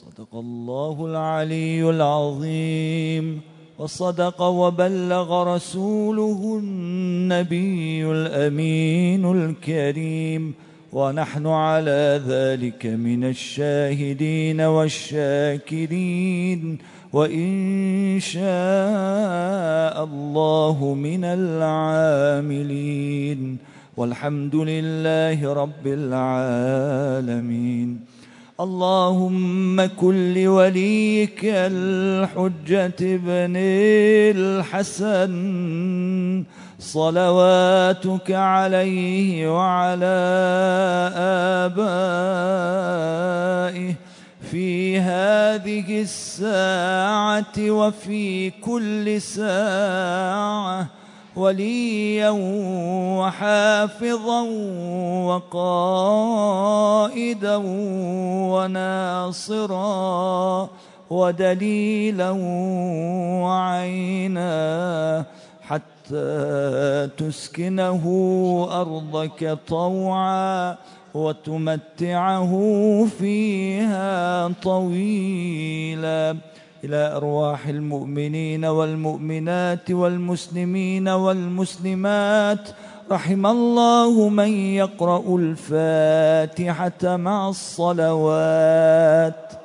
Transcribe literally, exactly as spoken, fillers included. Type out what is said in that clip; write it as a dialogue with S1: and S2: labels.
S1: صدق الله العلي العظيم، وصدق وبلغ رسوله النبي الأمين الكريم، ونحن على ذلك من الشاهدين والشاكرين، وإن شاء الله من العاملين، والحمد لله رب العالمين. اللهم كن لوليك الحجة ابن الحسن صلواتك عليه وعلى آبائه في هذه الساعة وفي كل ساعة، وليا وحافظا وقائدا وناصرا ودليلا وعينا، حتى تسكنه أرضك طوعا وتمتعه فيها طويلا. إلى أرواح المؤمنين والمؤمنات والمسلمين والمسلمات، رحم الله من يقرأ الفاتحة مع الصلوات.